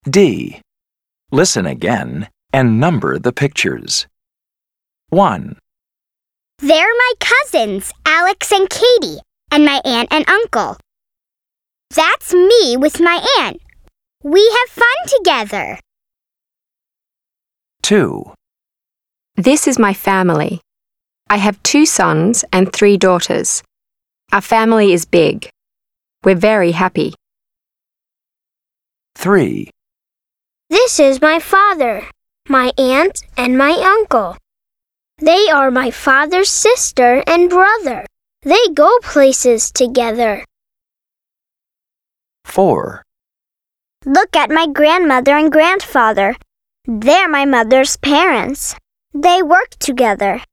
D. Listen again and number the pictures. 1, They're my cousins, Alex and Katie, and my aunt and uncle. That's me with my aunt. We have fun together. 2, This is my family. I have 2 sons and 3 daughters. Our family is big. We're very happy. 3, This is my father, my aunt, and my uncle. They are my father's sister and brother. They go places together. 4, Look at my grandmother and grandfather. They're my mother's parents. They work together.